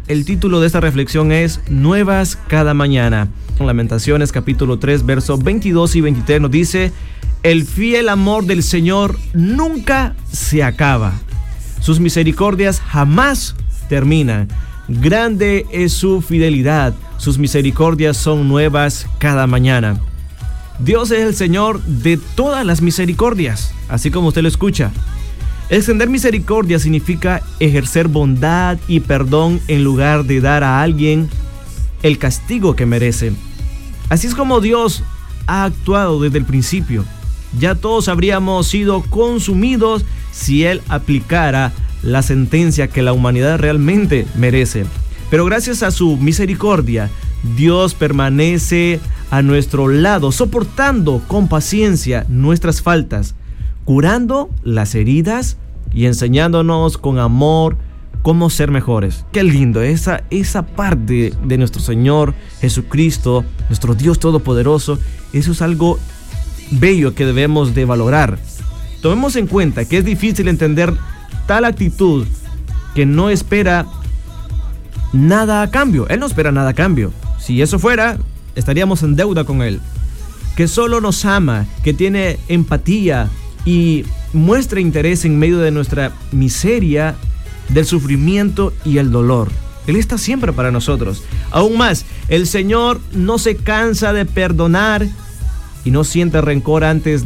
el título de esta reflexión es Nuevas cada mañana. Lamentaciones capítulo 3, versos 22 y 23 nos dice: el fiel amor del Señor nunca se acaba. Sus misericordias jamás terminan. Grande es su fidelidad. Sus misericordias son nuevas cada mañana. Dios es el Señor de todas las misericordias, así como usted lo escucha. Extender misericordia significa ejercer bondad y perdón en lugar de dar a alguien el castigo que merece. Así es como Dios ha actuado desde el principio. Ya todos habríamos sido consumidos si Él aplicara la sentencia que la humanidad realmente merece. Pero gracias a su misericordia, Dios permanece a nuestro lado, soportando con paciencia nuestras faltas, curando las heridas y enseñándonos con amor cómo ser mejores. Qué lindo esa parte de nuestro Señor Jesucristo, nuestro Dios Todopoderoso. Eso es algo bello que debemos de valorar. Tomemos en cuenta que es difícil entender tal actitud que no espera nada a cambio. Él no espera nada a cambio. Si eso fuera, estaríamos en deuda con Él. Que solo nos ama, que tiene empatía y muestra interés en medio de nuestra miseria, del sufrimiento y el dolor. Él está siempre para nosotros. Aún más, el Señor no se cansa de perdonar y no siente rencor ante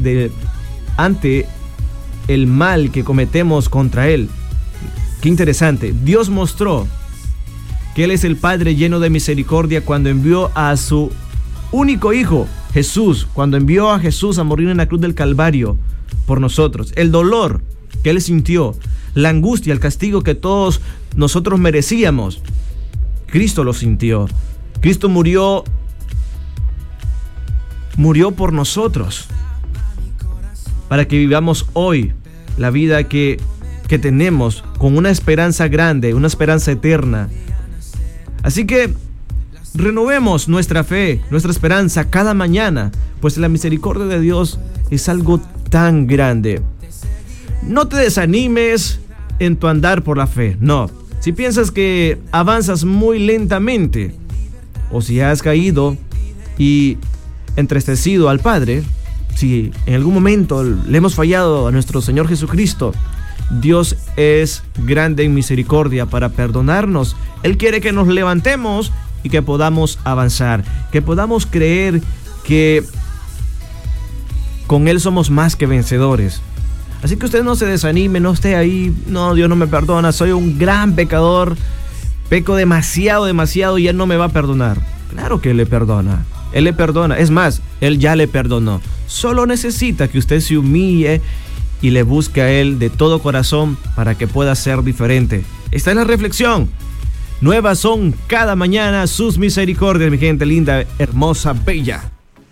el mal que cometemos contra Él. Qué interesante. Dios mostró que Él es el Padre lleno de misericordia cuando envió a su único Hijo, Jesús, cuando envió a Jesús a morir en la cruz del Calvario por nosotros. El dolor que Él sintió, la angustia, el castigo que todos nosotros merecíamos, Cristo lo sintió. Cristo murió por nosotros para que vivamos hoy la vida que tenemos con una esperanza grande, una esperanza eterna. Así que renovemos nuestra fe, nuestra esperanza cada mañana, pues la misericordia de Dios es algo tan grande. No te desanimes en tu andar por la fe, no. Si piensas que avanzas muy lentamente, o si has caído y entristecido al Padre, si en algún momento le hemos fallado a nuestro Señor Jesucristo, Dios es grande en misericordia para perdonarnos. Él quiere que nos levantemos y que podamos avanzar, que podamos creer que con Él somos más que vencedores. Así que usted no se desanime, no esté ahí, no, Dios no me perdona, soy un gran pecador, peco demasiado y Él no me va a perdonar. Claro que Él le perdona, Él le perdona, es más, Él ya le perdonó. Solo necesita que usted se humille y le busque a Él de todo corazón para que pueda ser diferente. Esta es la reflexión. Nuevas son cada mañana sus misericordias, mi gente linda, hermosa, bella.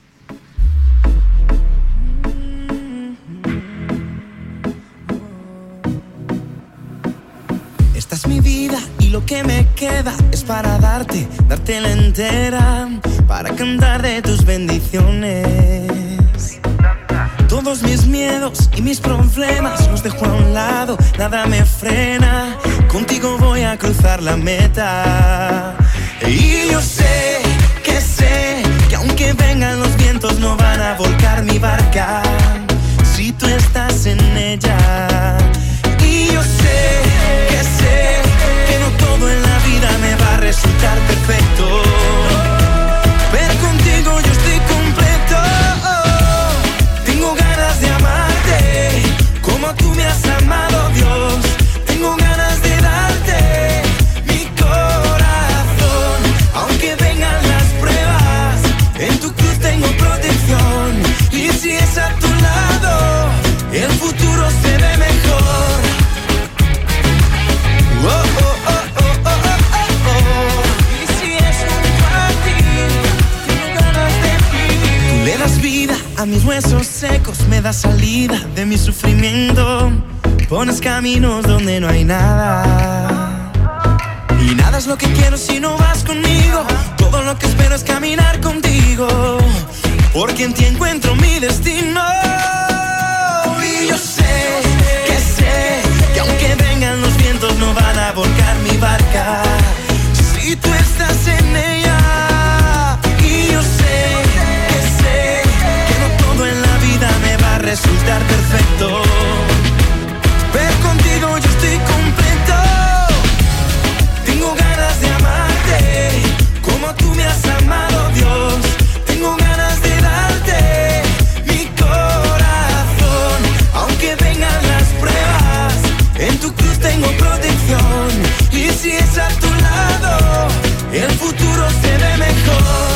Esta es mi vida y lo que me queda es para darte la entera, para cantar de tus bendiciones. Todos mis miedos y mis problemas los dejo a un lado, nada me frena. Contigo voy a cruzar la meta. Y yo sé que aunque vengan los vientos no van a volcar mi barca si tú estás en ella. Y yo sé que no todo en la vida me va a resultar perfecto, pero contigo yo estoy completo. Tengo ganas de amarte como tú me has amado, Dios. Tengo ganas de darte mi corazón, aunque vengan las pruebas, en tu cruz tengo protección. Y si es a tu lado, el futuro se ve mejor. Oh, oh, oh, oh, oh, oh, oh. Y si es junto a ti, tengo ganas de ti. Tú le das vida a mis huesos secos, me das salida de mi sufrimiento. Pones caminos donde no hay nada, y nada es lo que quiero si no vas conmigo. Todo lo que espero es caminar contigo, porque en ti encuentro mi destino. Y yo sé que aunque vengan los vientos no van a volcar mi barca a tu lado, el futuro se ve mejor.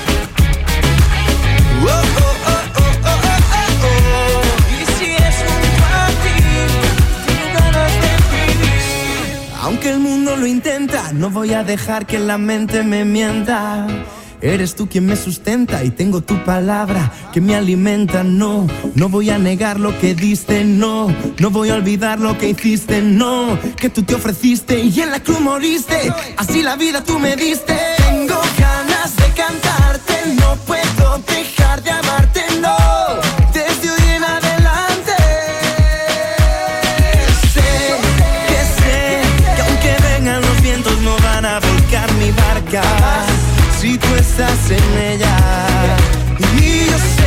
Oh, oh, oh, oh, oh, oh, oh. Y si es junto a ti, tengo ganas de vivir. Aunque el mundo lo intenta, no voy a dejar que la mente me mienta. Eres tú quien me sustenta y tengo tu palabra que me alimenta. No, no voy a negar lo que diste, no, no voy a olvidar lo que hiciste, no, que tú te ofreciste y en la cruz moriste, así la vida tú me diste. Tengo ganas de cantarte, no puedo dejar de amarte, no, desde hoy en adelante. Sé que aunque vengan los vientos no van a volcar mi barca si tú estás en ella. Y yo sé